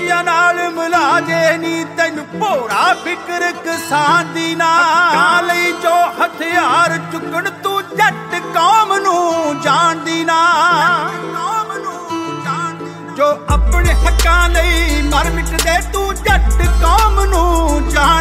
ਫੌਜੀਆਂ ਨਾਲ ਮਿਲਾ ਜੇ ਨੀ ਤੈਨੂੰ ਭੋਰਾ ਫਿਕਰ ਕਿਸਾਨ ਦੀ ਨਾ ਲਈ ਜੋ ਹਥਿਆਰ ਚੁੱਕਣ ਤੂੰ ਜੱਟ ਕੌਮ ਨੂੰ ਜਾਣਦੀ ਨਾ ਜੋ ਆਪਣੇ ਹੱਕਾਂ ਲਈ ਮਰ ਮਿਟਦੇ ਤੂੰ ਜੱਟ ਕੌਮ ਨੂੰ ਜਾਣ